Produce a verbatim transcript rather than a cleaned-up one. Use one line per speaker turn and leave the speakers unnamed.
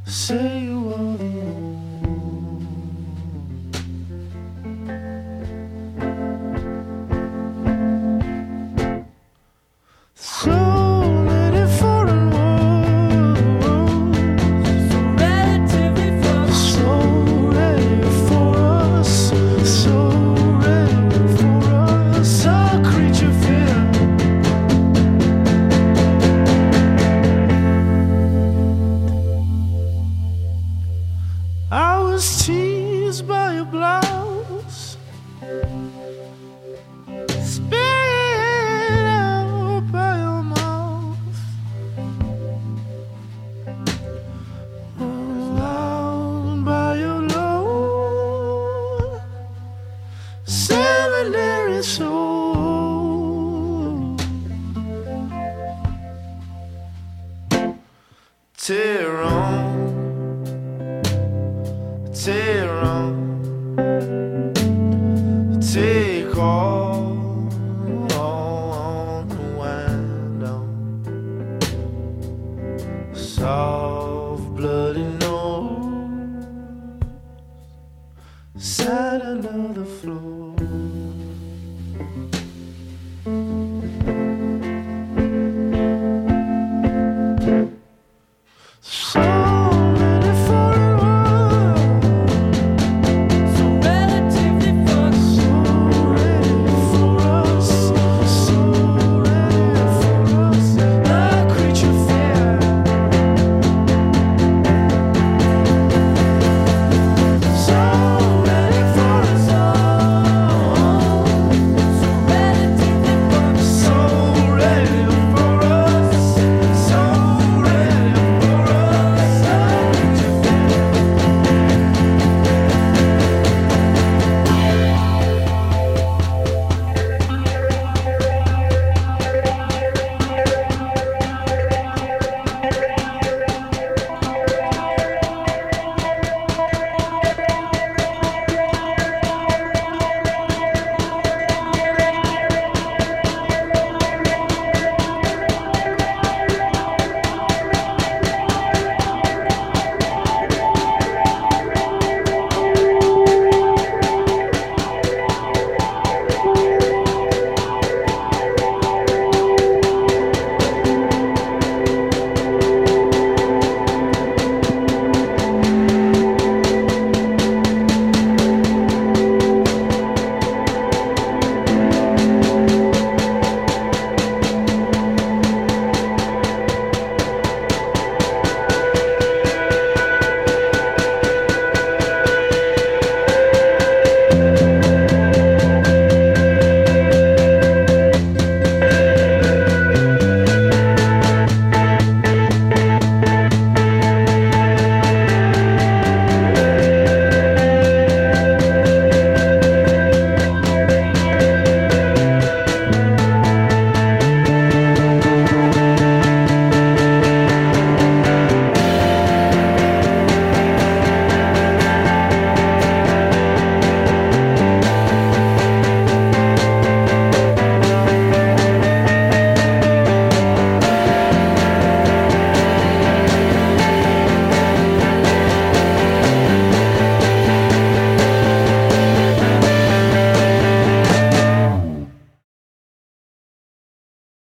Say you are the one. So let it fall in words. So relatively for so ready for us. So ready for us. A creature fear. I was teased by your blouse, spit out by your mouth, around by your low seminary soul. Tear on, tear on, take all on the window. Soft bloody nose sat under the floor.